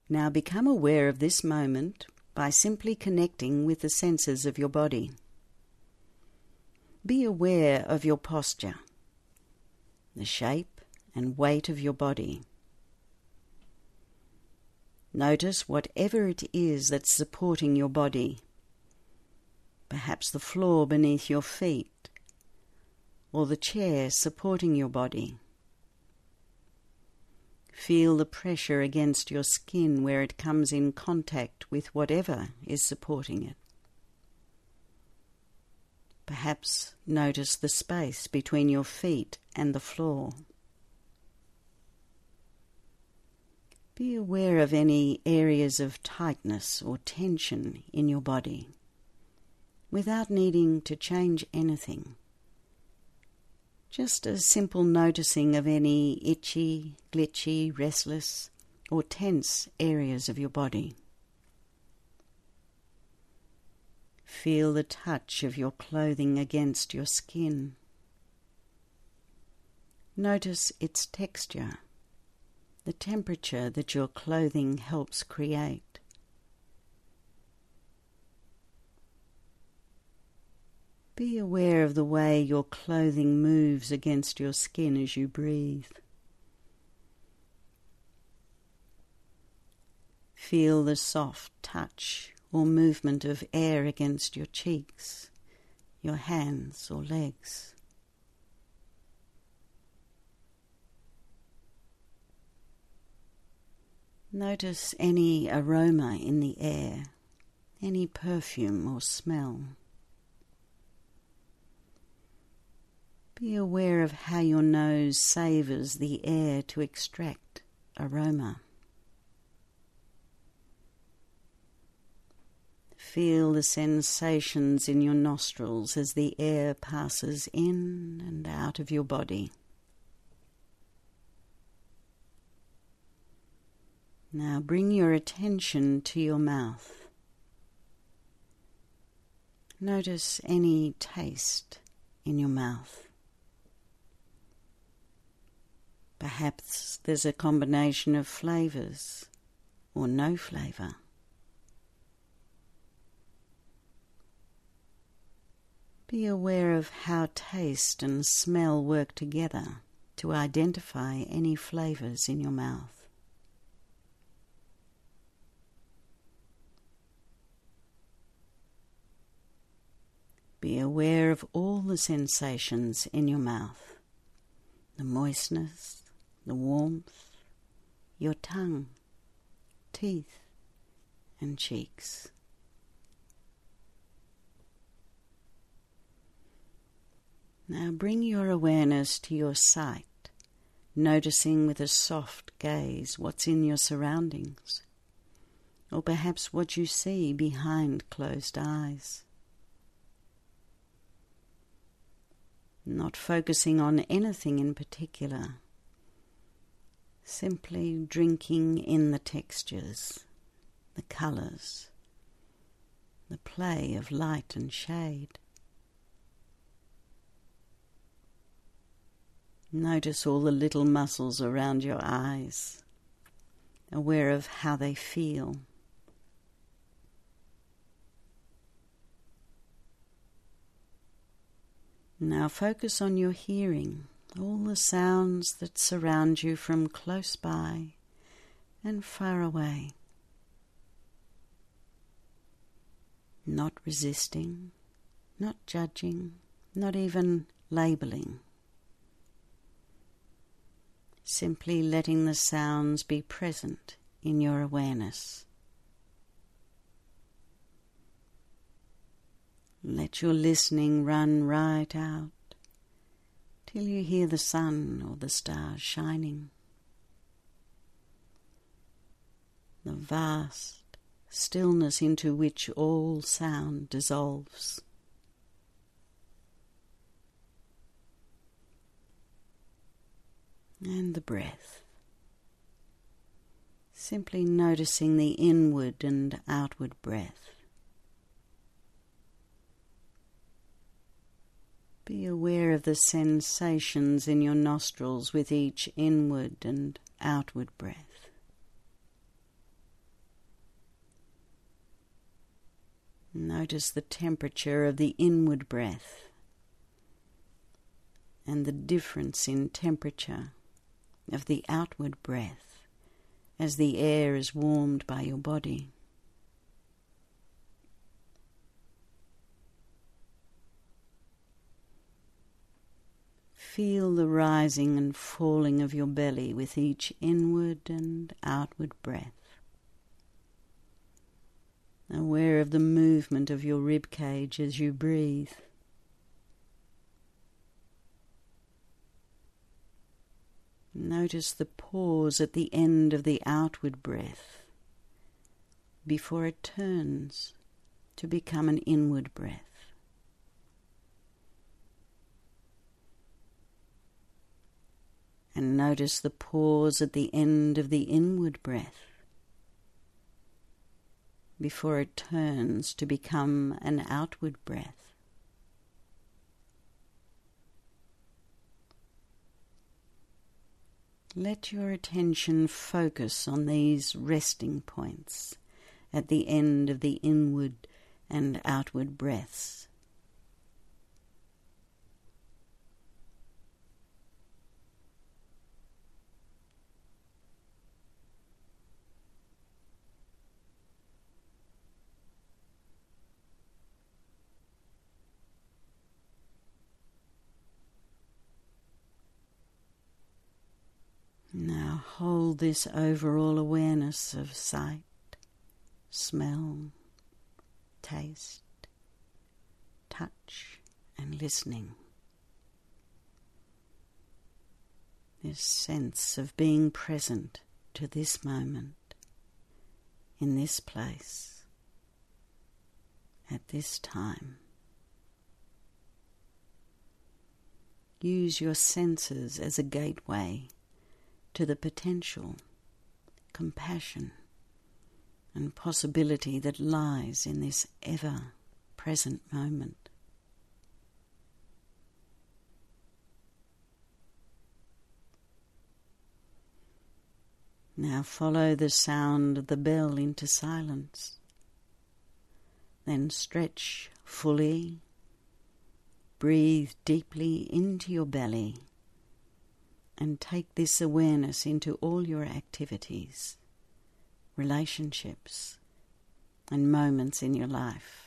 Now become aware of this moment by simply connecting with the senses of your body. Be aware of your posture, the shape and weight of your body. Notice whatever it is that's supporting your body, perhaps the floor beneath your feet, or the chair supporting your body. Feel the pressure against your skin where it comes in contact with whatever is supporting it. Perhaps notice the space between your feet and the floor. Be aware of any areas of tightness or tension in your body, without needing to change anything. Just a simple noticing of any itchy, glitchy, restless, or tense areas of your body. Feel the touch of your clothing against your skin. Notice its texture, the temperature that your clothing helps create. Be aware of the way your clothing moves against your skin as you breathe. Feel the soft touch or movement of air against your cheeks, your hands or legs. Notice any aroma in the air, any perfume or smell. Be aware of how your nose savours the air to extract aroma. Feel the sensations in your nostrils as the air passes in and out of your body. Now bring your attention to your mouth. Notice any taste in your mouth. Perhaps there's a combination of flavours or no flavour. Be aware of how taste and smell work together to identify any flavours in your mouth. Be aware of all the sensations in your mouth, the moistness, the warmth, your tongue, teeth, and cheeks. Now bring your awareness to your sight, noticing with a soft gaze what's in your surroundings, or perhaps what you see behind closed eyes. Not focusing on anything in particular, simply drinking in the textures, the colours, the play of light and shade. Notice all the little muscles around your eyes, aware of how they feel. Now focus on your hearing, all the sounds that surround you from close by and far away. Not resisting, not judging, not even labelling. Simply letting the sounds be present in your awareness. Let your listening run right out till you hear the sun or the stars shining. The vast stillness into which all sound dissolves. And the breath. Simply noticing the inward and outward breath. Be aware of the sensations in your nostrils with each inward and outward breath. Notice the temperature of the inward breath and the difference in temperature of the outward breath as the air is warmed by your body. Feel the rising and falling of your belly with each inward and outward breath. Aware of the movement of your rib cage as you breathe. Notice the pause at the end of the outward breath before it turns to become an inward breath. And notice the pause at the end of the inward breath before it turns to become an outward breath. Let your attention focus on these resting points at the end of the inward and outward breaths. Now hold this overall awareness of sight, smell, taste, touch, and listening. This sense of being present to this moment, in this place, at this time. Use your senses as a gateway to the potential, compassion, and possibility that lies in this ever-present moment. Now follow the sound of the bell into silence. Then stretch fully, breathe deeply into your belly, and take this awareness into all your activities, relationships, and moments in your life.